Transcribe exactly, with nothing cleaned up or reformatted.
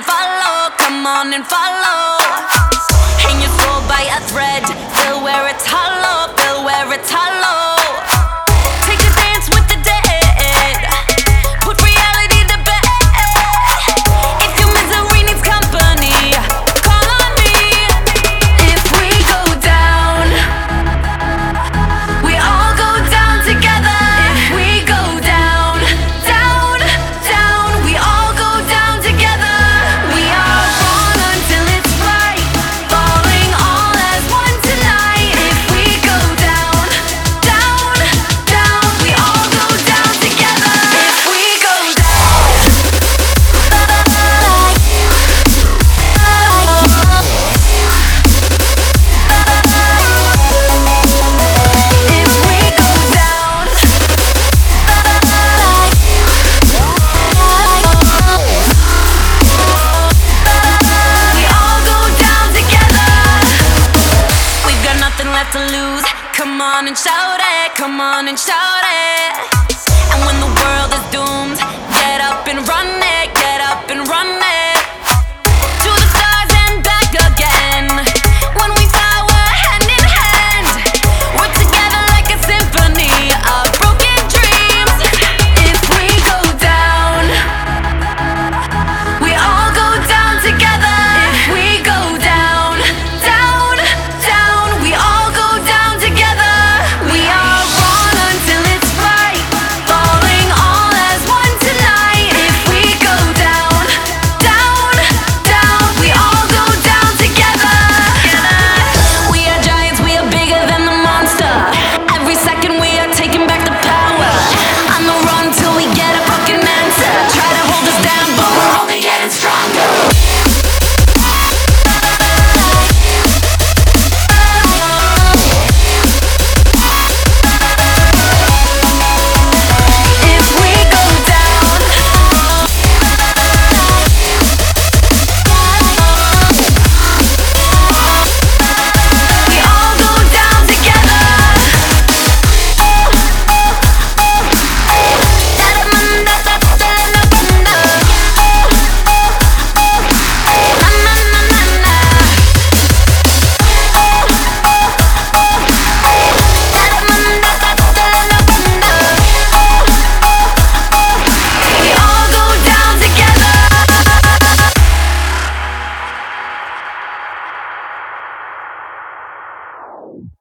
and follow, come on and follow. Hang your soul by a thread, feel where it's hollow, feel where it's hollow. Take a dance with the dead, put reality to bed. If your misery needs company, call on me. If we go down, we all go down together. If we go down, down, down, we all go down together. We are wrong until it's right, falling all as one tonight. If we go down, down, down, we all go down together. If we go down, if we go down, we all go down together. We've got nothing left to lose. Come on and shout it, come on and shout it.